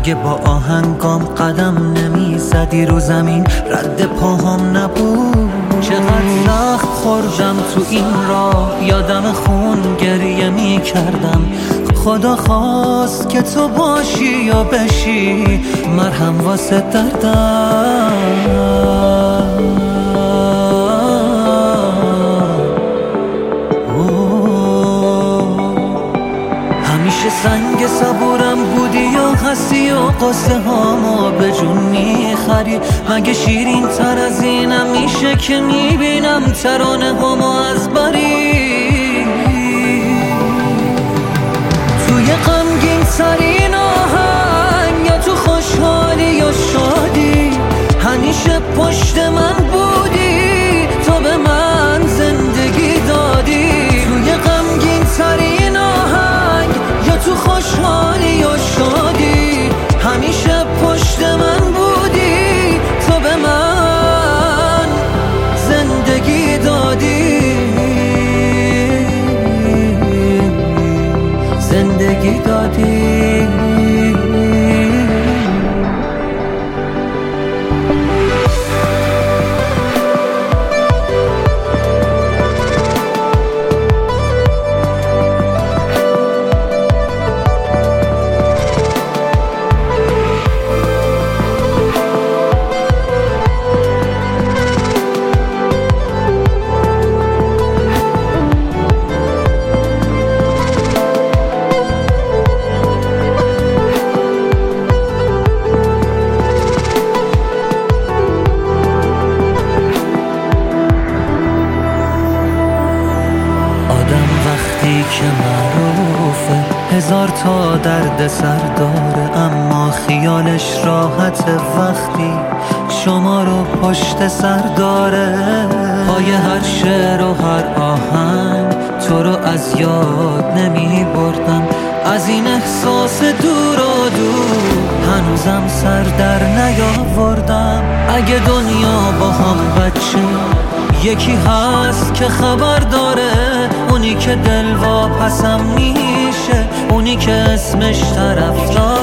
اگه با آهنگام قدم نمی زدی رو زمین رد پاهم نبود. چقدر سخت خوردم تو این راه، یادم خون گریه می کردم. خدا خواست که تو باشی یا بشی مرهم واسه دردم. همیشه سنگ صبورم بودی یا هستی و قصه هامو به جون میخری؟ مگه شیرین تر از اینم میشه که میبینم ترانه هامو از بری؟ توی غمگین ترین آهنگ یا تو خوشحالی یا شادی همیشه پشت من بودی، تو به من زندگی دادی. توی غمگین ترین آهنگ یا تو خوشحالی یا شادی همیشه پشت من بودی، تو به من زندگی دادی. زندگی دادی. که معروفه هزار تا درد سر داره، اما خیالش راحت وقتی شما رو پشت سر داره. پای هر شعر و هر آهنگ تو رو از یاد نمی بردم، از این احساس دور و دور هنوزم سر در نیاوردم. اگه دنیا با هم بچه یکی هست که خبر داره، اونی که دل واپسم میشه، اونی که اسمش طرفدار